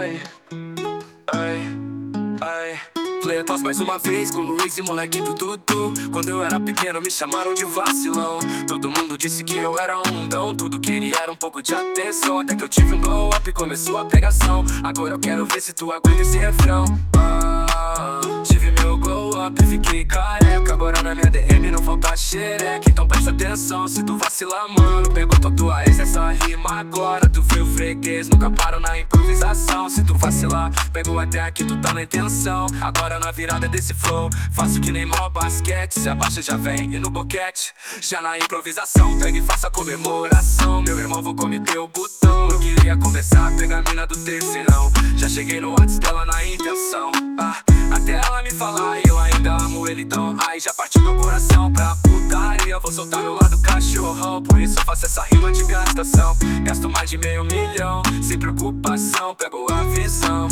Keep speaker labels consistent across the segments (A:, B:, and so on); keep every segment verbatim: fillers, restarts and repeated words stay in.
A: Ai, ai, ai. Pletos mais uma vez com Luiz e moleque do Dudu. Quando eu era pequeno me chamaram de vacilão. Todo mundo disse que eu era um dão. Tudo queria era um pouco de atenção. Até que eu tive um glow up e começou a pegação. Agora eu quero ver se tu aguenta esse refrão. ah, Tive meu glow up e fiquei careca. Agora na minha D M não falta xereca. Então presta atenção, se tu vacilar, mano, pegou tua ex essa rima agora. Tu foi o freguês, nunca paro na improvisação. Se tu vacilar, pegou até aqui, tu tá na intenção. Agora na virada desse flow, faço que nem mó basquete. Se abaixa já vem e no boquete. Já na improvisação, pega e faça comemoração. Meu irmão, vou cometer o botão. Eu queria conversar, pegar a mina do terceirão. Já cheguei no WhatsApp dela na intenção. ah, Até ela me falar e eu ainda amo ele então. Aí já partiu meu coração pra putaria. Vou soltar meu lado cachorrão, por isso eu faço essa rima de gastação. Gasto mais de meio milhão, sem preocupação, pego a visão.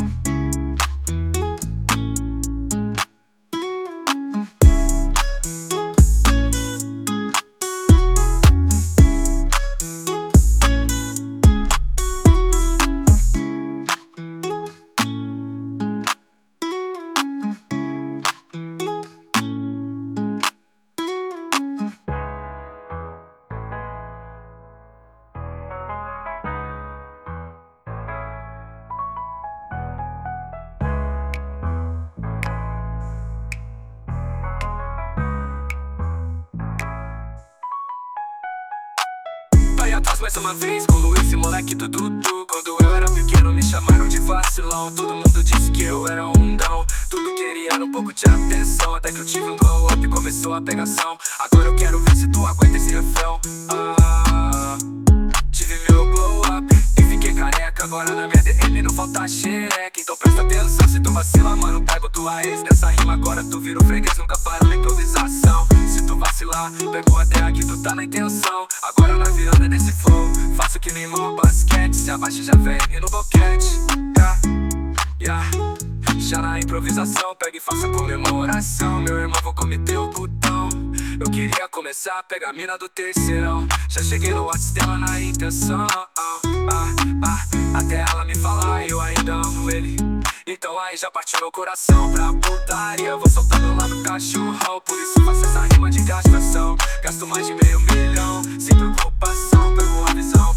A: Atrás mais uma vez com Luiz e moleque do Dudu. Quando eu era pequeno me chamaram de vacilão. Todo mundo disse que eu era um dão. Tudo queria era um pouco de atenção. Até que eu tive um glow up e começou a pegação. Agora eu quero ver se tu aguenta esse refrão. ah, Tive meu glow up e fiquei careca. Agora na minha D M não falta xereca. Então presta atenção, se tu vacila, mano, pego tua ex nessa rima. Agora tu vira o freguês, nunca para na improvisação. Se tu vacilar, pegou até aqui, tu tá na intenção. Agora na virada desse flow, faço que nem mó basquete. Se abaixa já vem e no boquete. yeah, yeah. Já na improvisação, pega e faça comemoração. Meu irmão, vou cometer o botão. Eu queria começar a pegar a mina do terceirão. Já cheguei no WhatsApp dela na intenção. ah, ah, ah. Até ela me falar e eu ainda amo ele. Então aí já partiu meu coração pra putaria. Vou soltar meu lado cachorrão, por isso faço essa rima de gastação. Gasto mais de meio milhão, sem preocupação, pego a visão.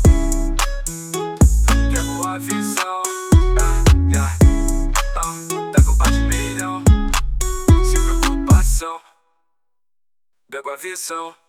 A: Pego a visão. yeah, yeah. ah, Pego mais de milhão, sem preocupação, pego a visão.